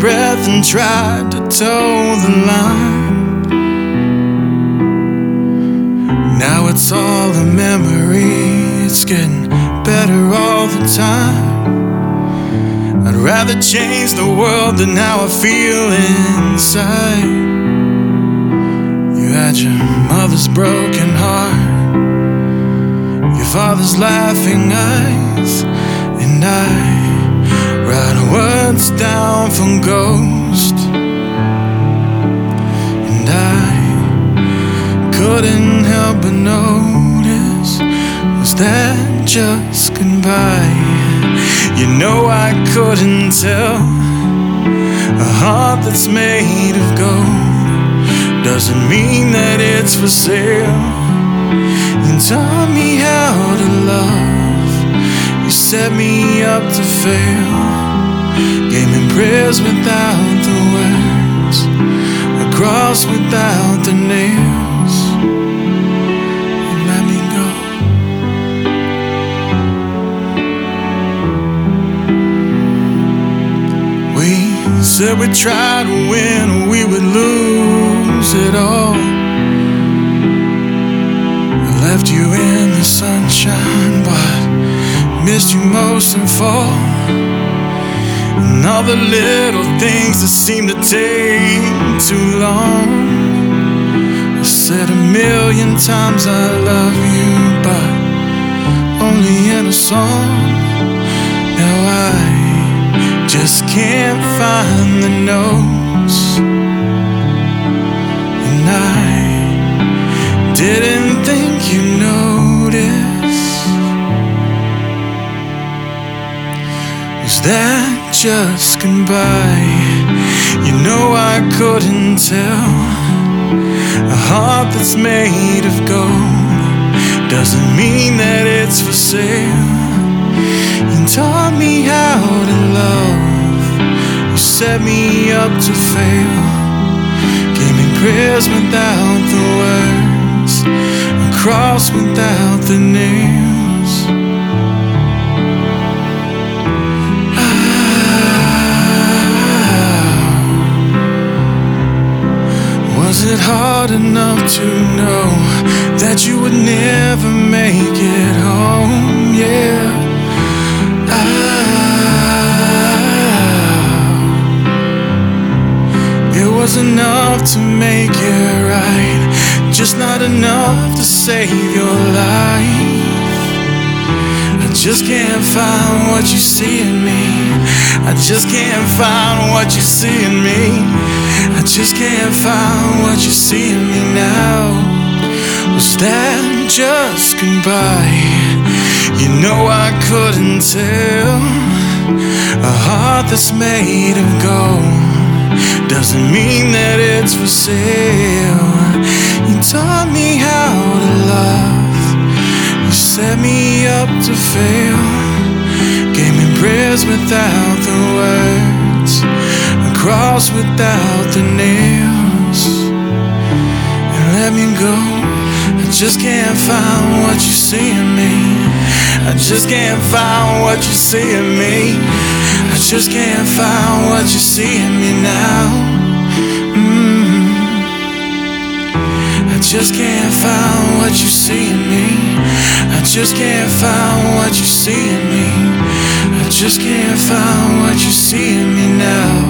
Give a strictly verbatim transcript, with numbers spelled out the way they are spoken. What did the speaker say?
breath and tried to toe the line. Now it's all a memory, it's getting better all the time. I'd rather change the world than how I feel inside. You had your mother's broken heart, your father's laughing eyes, and I write words down from Ghost. And I couldn't help but notice, was that just goodbye? You know I couldn't tell. A heart that's made of gold doesn't mean that it's for sale. You taught me how to love, you set me up to fail. Gave me prayers without the words, a cross without the nails, and let me go. We said we'd try to win, we would lose it all. I left you in the sunshine, but missed you most of all. And all the little things that seem to take too long. I said a million times I love you, but only in a song. Now I just can't find the notes, and I didn't think you'd notice. Was that just goodbye? You know I couldn't tell. A heart that's made of gold doesn't mean that it's for sale. You taught me how to love, you set me up to fail. Gave me prayers without the words, a cross without the nails. Was it hard enough to know that you would never make it home? Yeah. It was enough to make it right, just not enough to save your life. I just can't find what you see in me, I just can't find what you see in me, I just can't find what you see in me now. Was that just goodbye? You know I couldn't tell. A heart that's made of gold doesn't mean that it's for sale. You taught me how to love, you set me up to fail. Gave me prayers without the words, a cross without the nails, and let me go. I just can't find what you see in me, I just can't find what you see in me, I just can't find what you see in me now. mm. I just can't find what you see in me, I just can't find what you see in me, I just can't find what you see in me now.